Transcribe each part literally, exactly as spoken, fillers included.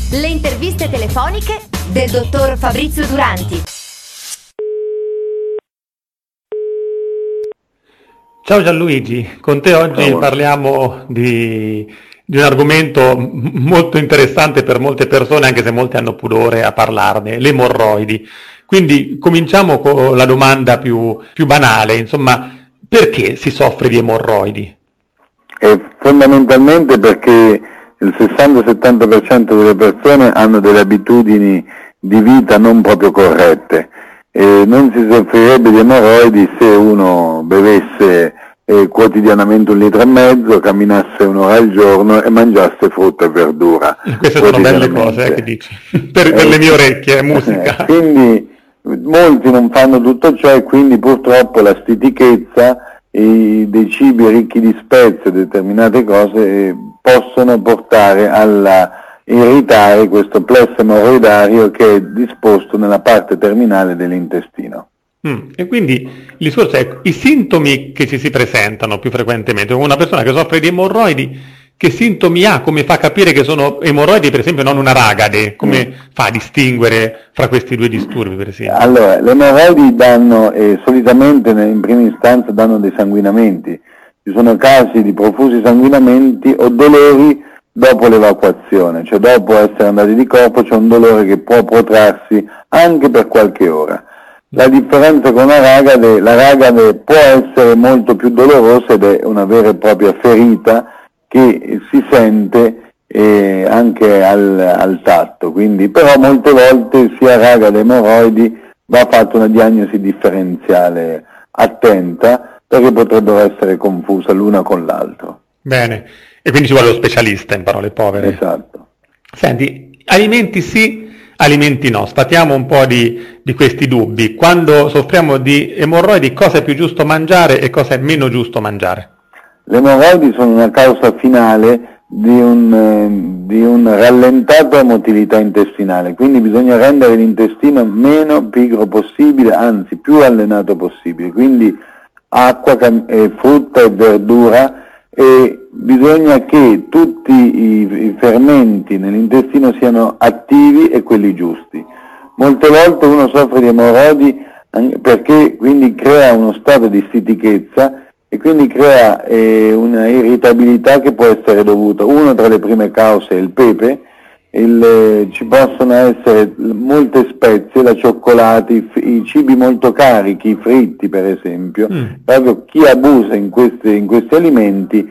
Le interviste telefoniche del dottor Fabrizio Duranti. Ciao Gianluigi, con te oggi Ciao. parliamo di, di un argomento molto interessante per molte persone, anche se molti hanno pudore a parlarne, le emorroidi. Quindi cominciamo con la domanda più, più banale, insomma, perché si soffre di emorroidi? Eh, fondamentalmente perché il sessanta settanta per cento delle persone hanno delle abitudini di vita non proprio corrette. Eh, non si soffrirebbe di emorroidi se uno bevesse eh, quotidianamente un litro e mezzo, camminasse un'ora al giorno e mangiasse frutta e verdura. Queste sono belle cose, eh, che dici, per, eh, per le mie orecchie, è musica. Eh, quindi molti non fanno tutto ciò e quindi purtroppo la stitichezza e dei cibi ricchi di spezie, determinate cose, eh, possono portare alla irritare questo plesso emorroidario che è disposto nella parte terminale dell'intestino. Mm, e quindi il discorso è i sintomi che ci si presentano più frequentemente. Una persona che soffre di emorroidi, che sintomi ha? Come fa a capire che sono emorroidi, per esempio, non una ragade? Come mm. fa a distinguere fra questi due disturbi, per esempio? Allora, le emorroidi danno, eh, solitamente in prima istanza danno dei sanguinamenti. Ci sono casi di profusi sanguinamenti o dolori dopo l'evacuazione, cioè dopo essere andati di corpo c'è un dolore che può protrarsi anche per qualche ora. La differenza con la ragade, la ragade può essere molto più dolorosa ed è una vera e propria ferita che si sente eh, anche al, al tatto, quindi però molte volte sia ragade che emorroidi va fatta una diagnosi differenziale attenta perché potrebbero essere confuse l'una con l'altro. Bene. E quindi ci vuole lo specialista, in parole povere. Esatto. Senti, alimenti sì, alimenti no. Sfatiamo un po' di, di questi dubbi. Quando soffriamo di emorroidi, cosa è più giusto mangiare e cosa è meno giusto mangiare? Le emorroidi sono una causa finale di un, eh, di un rallentata motilità intestinale, quindi bisogna rendere l'intestino meno pigro possibile, anzi più allenato possibile. Quindi acqua, eh, frutta e verdura, e bisogna che tutti i, i fermenti nell'intestino siano attivi e quelli giusti. Molte volte uno soffre di emorroidi perché quindi crea uno stato di stitichezza e quindi crea eh, una irritabilità che può essere dovuta, una tra le prime cause è il pepe, il, eh, ci possono essere molte spezie, la cioccolata, i, i cibi molto carichi, i fritti per esempio, mm. proprio chi abusa in questi, in questi alimenti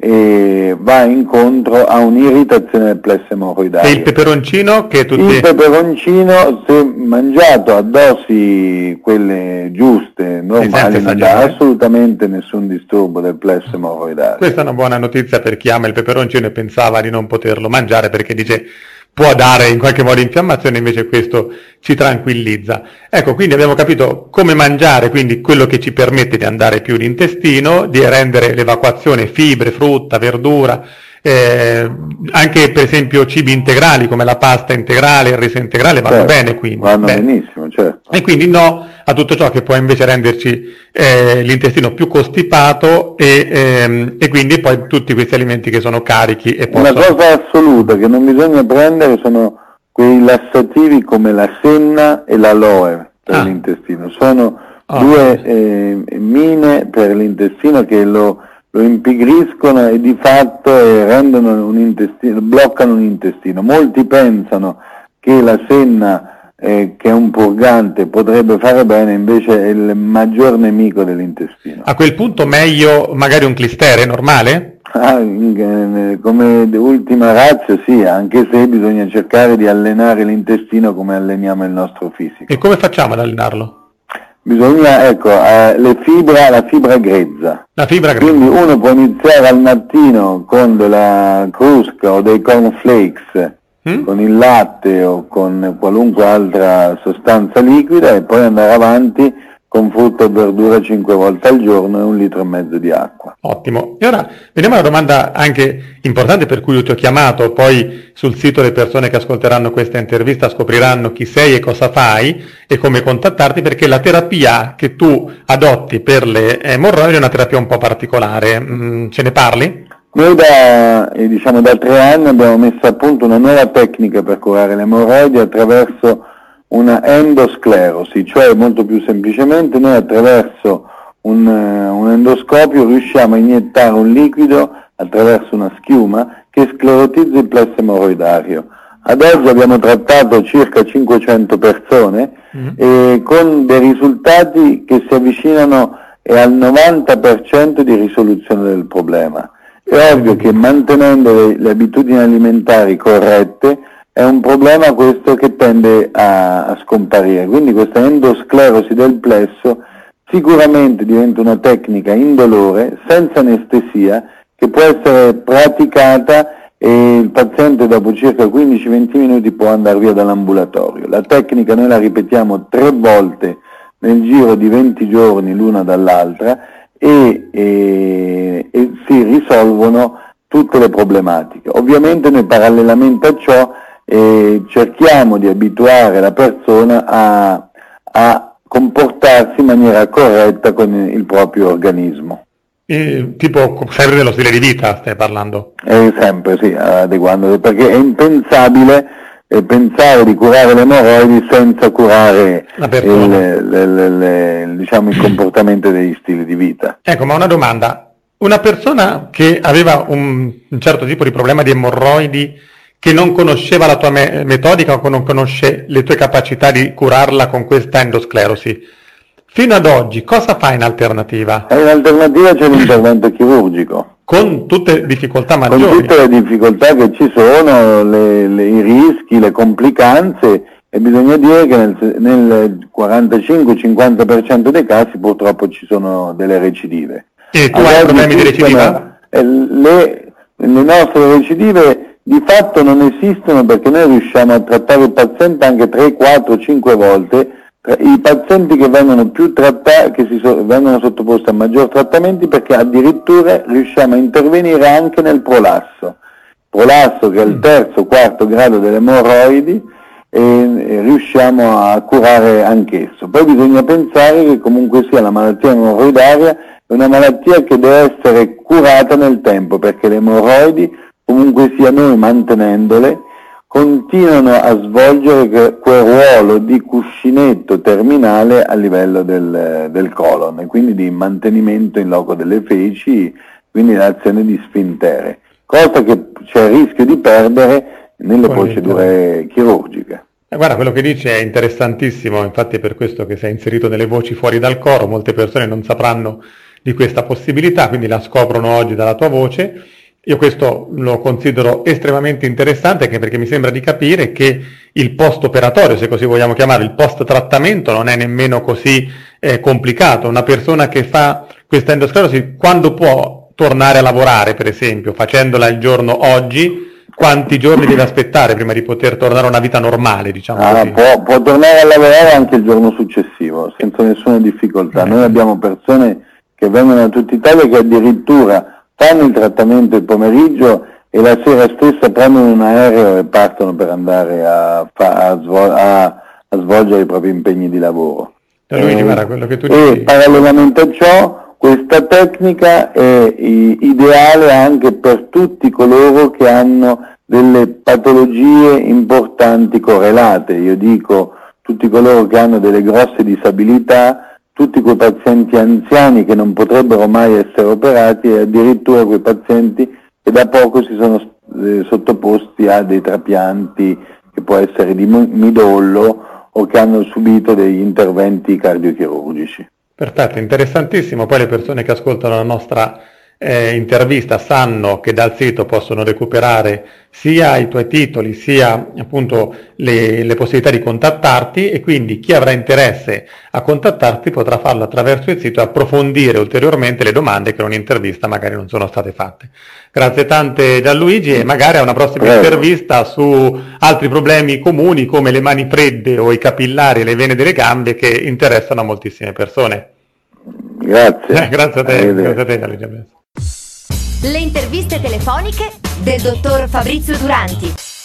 eh, va incontro a un'irritazione del plesso emorroidario. E il peperoncino che tutti... Il peperoncino, se mangiato a dosi quelle giuste, normali, non dà assolutamente nessun disturbo del plesso emorroidario. Questa è una buona notizia per chi ama il peperoncino e pensava di non poterlo mangiare perché dice può dare in qualche modo infiammazione, invece questo ci tranquillizza. Ecco, quindi abbiamo capito come mangiare, quindi quello che ci permette di andare più in intestino, di rendere l'evacuazione fibre, frutta, verdura, eh, anche per esempio cibi integrali come la pasta integrale, il riso integrale vanno certo, bene, quindi vanno bene. benissimo, certo. E quindi no a tutto ciò che può invece renderci eh, l'intestino più costipato e, ehm, e quindi poi tutti questi alimenti che sono carichi e possono... Una cosa assoluta che non bisogna prendere sono quei lassativi come la senna e l'aloe per ah. l'intestino, sono oh. due eh, mine per l'intestino che lo lo impigriscono e di fatto eh, rendono un intestino, bloccano un intestino. Molti pensano che la senna, eh, che è un purgante, potrebbe fare bene, invece è il maggior nemico dell'intestino. A quel punto meglio magari un clistere normale? Ah, come ultima razza sì, anche se bisogna cercare di allenare l'intestino come alleniamo il nostro fisico. E come facciamo ad allenarlo? Bisogna, ecco, eh, le fibra, la fibra grezza. La fibra grezza. Quindi uno può iniziare al mattino con della crusca o dei cornflakes, mm? con il latte o con qualunque altra sostanza liquida e poi andare avanti con frutta e verdura cinque volte al giorno e un litro e mezzo di acqua. Ottimo. E ora veniamo alla domanda anche importante per cui io ti ho chiamato, poi sul sito le persone che ascolteranno questa intervista scopriranno chi sei e cosa fai e come contattarti, perché la terapia che tu adotti per le emorroidi è una terapia un po' particolare. Mm, ce ne parli? Noi da, eh, diciamo, da tre anni abbiamo messo a punto una nuova tecnica per curare le emorroidi attraverso una endosclerosi, cioè molto più semplicemente noi attraverso un, un endoscopio riusciamo a iniettare un liquido attraverso una schiuma che sclerotizza il plesso emorroidario. Ad oggi abbiamo trattato circa cinquecento persone mm. e con dei risultati che si avvicinano al novanta per cento di risoluzione del problema. È ovvio che mantenendo le, le abitudini alimentari corrette è un problema questo che tende a, a scomparire, quindi questa endosclerosi del plesso sicuramente diventa una tecnica indolore, senza anestesia, che può essere praticata e il paziente dopo circa quindici venti minuti può andare via dall'ambulatorio. La tecnica noi la ripetiamo tre volte nel giro di venti giorni l'una dall'altra e, e, e si risolvono tutte le problematiche. Ovviamente noi parallelamente a ciò eh, cerchiamo di abituare la persona a, a comportarsi in maniera corretta con il proprio organismo. E, tipo sempre dello stile di vita stai parlando? Eh, sempre sì, adeguando, perché è impensabile eh, pensare di curare le emorroidi senza curare il, le, le, le, diciamo, il comportamento degli stili di vita. Ecco, ma una domanda, una persona che aveva un, un certo tipo di problema di emorroidi, che non conosceva la tua me- metodica o non conosce le tue capacità di curarla con questa endosclerosi, fino ad oggi cosa fa in alternativa? In alternativa c'è l'intervento chirurgico. Con tutte le difficoltà maggiori. Con tutte le difficoltà che ci sono, le, le, i rischi, le complicanze, e bisogna dire che nel, nel quarantacinque cinquanta per cento dei casi purtroppo ci sono delle recidive. E tu hai problemi di recidiva? Le, le nostre recidive di fatto non esistono perché noi riusciamo a trattare il paziente anche tre, quattro, cinque volte. I pazienti che vengono più trattati, che si so, vengono sottoposti a maggior trattamenti perché addirittura riusciamo a intervenire anche nel prolasso. Prolasso che è il terzo, quarto grado delle emorroidi e, e riusciamo a curare anch'esso. Poi bisogna pensare che comunque sia la malattia emorroidaria è una malattia che deve essere curata nel tempo perché le emorroidi comunque sia noi mantenendole continuano a svolgere quel ruolo di cuscinetto terminale a livello del, del colon e quindi di mantenimento in loco delle feci, quindi l'azione di sfintere, cosa che c'è il rischio di perdere nelle Con procedure chirurgiche. Eh, guarda, quello che dice è interessantissimo, infatti è per questo che sei inserito nelle voci fuori dal coro, molte persone non sapranno di questa possibilità, quindi la scoprono oggi dalla tua voce. Io questo lo considero estremamente interessante anche perché mi sembra di capire che il post operatorio, se così vogliamo chiamarlo, il post trattamento non è nemmeno così eh, complicato. Una persona che fa questa endosclerosi quando può tornare a lavorare, per esempio, facendola il giorno oggi, quanti giorni deve aspettare prima di poter tornare a una vita normale, diciamo ah, così? Può, può tornare a lavorare anche il giorno successivo, senza nessuna difficoltà. Eh. Noi abbiamo persone che vengono da tutta Italia che addirittura fanno il trattamento il pomeriggio e la sera stessa prendono un aereo e partono per andare a, a, svol- a, a svolgere i propri impegni di lavoro. Luigi, guarda, quello che tu e dici... parallelamente a ciò, questa tecnica è i- ideale anche per tutti coloro che hanno delle patologie importanti correlate. Io dico tutti coloro che hanno delle grosse disabilità, tutti quei pazienti anziani che non potrebbero mai essere operati e addirittura quei pazienti che da poco si sono eh, sottoposti a dei trapianti che può essere di midollo o che hanno subito degli interventi cardiochirurgici. Perfetto, interessantissimo. Poi le persone che ascoltano la nostra eh, intervista sanno che dal sito possono recuperare sia i tuoi titoli sia appunto le, le possibilità di contattarti e quindi chi avrà interesse a contattarti potrà farlo attraverso il sito e approfondire ulteriormente le domande che in un'intervista magari non sono state fatte. Grazie tante Gianluigi e magari a una prossima Prego. intervista su altri problemi comuni come le mani fredde o i capillari e le vene delle gambe che interessano a moltissime persone. Grazie. Eh, grazie a te, grazie a te Gianluigi. Le interviste telefoniche del dottor Fabrizio Duranti.